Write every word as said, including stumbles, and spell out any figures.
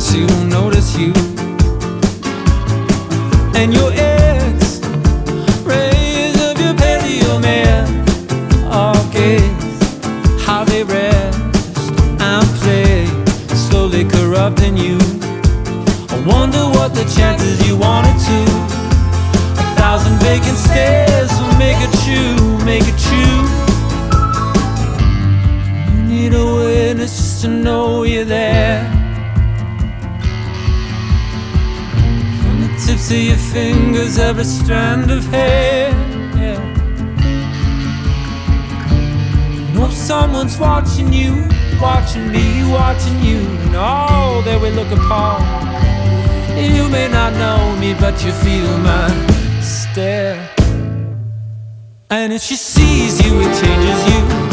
she won't notice you. And your ex rays of your paleo man, all gaze how they rest and play, slowly corrupting you. I wonder what the chances you wanted to. A thousand vacant stares will make it true, make it true. You need a witness just to know you're there. From the tips of your fingers, every strand of hair, yeah. You know someone's watching you, watching me, watching you, and all that we look upon. You may not know me, but you feel my stare. And if she sees you, it changes you.